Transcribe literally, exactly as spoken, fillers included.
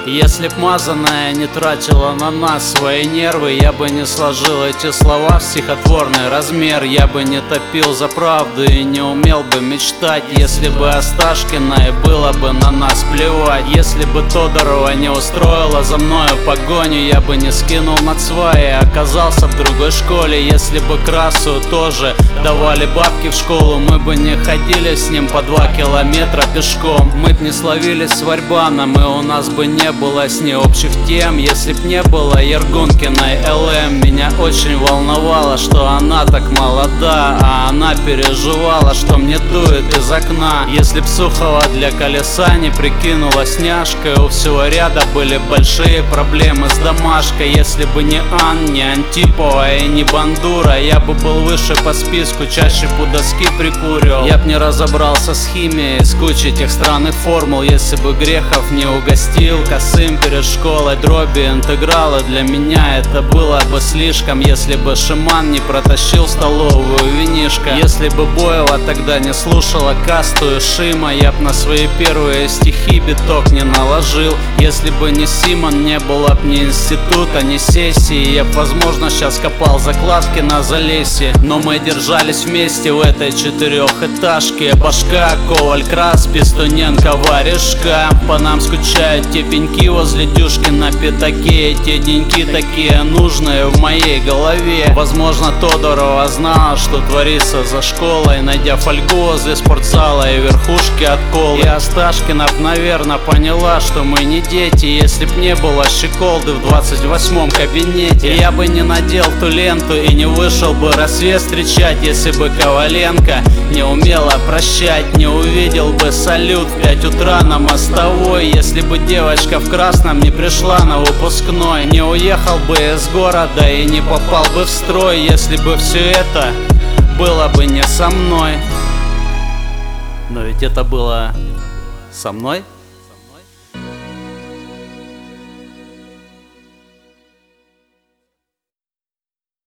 Если б мазаная не тратила на нас свои нервы, я бы не сложил эти слова в стихотворный размер. Я бы не топил за правду и не умел бы мечтать, если бы Осташкиной было бы на нас плевать. Если бы Тодорова не устроила за мною погоню, я бы не скинул на сваи, оказался в другой школе. Если бы Красу тоже давали бабки в школу, мы бы не ходили с ним по два километра пешком. Мы б не словились с Варьбаном, и у нас бы не было с ней общих тем. Если б не было Ергункиной эл эм, меня очень волновало, что она так молода, а она переживала, что мне дует из окна. Если б Сухова для колеса не прикинулась няшкой, у всего ряда были большие проблемы с домашкой. Если бы не Ан, не Антипова и не Бандура, я бы был выше по списку, чаще по доски прикурил. Я б не разобрался с химией, с кучей тех странных формул, если бы Грехов не угостил косым перед школой дроби интегралы. Для меня это было бы слишком, если бы Шиман не протащил столовую винишко. Если бы Боева тогда не слушала Касту и Шима, я б на свои первые стихи биток не наложил. Если бы не Симон, не было б ни института, ни сессии, я б, возможно, сейчас копал закладки на Залесье. Но мы держались вместе в этой четырехэтажке. Башка, Коваль, Крас, Пестуненко, Варежка. По нам скучают те пеньки возле дюшки на пятаке. Те деньки такие нужные в моей голове. Возможно, Тодорова знала, что творится за школой, найдя фольгу возле спортзала и верхушки от колы. И Осташкина, наверное, поняла, что мы не дети. Если б не было щеколды в двадцать восьмом кабинете, я бы не надел ту ленту и не вышел бы рассвет встречать. Если бы Коваленко не умела прощать, не увидел бы салют в пять утра на Мостовой. Если бы девочка в красном не пришла на выпускной, не уехал бы из города и не попал бы в строй. Если бы все это было бы не со мной. Но ведь это было со мной.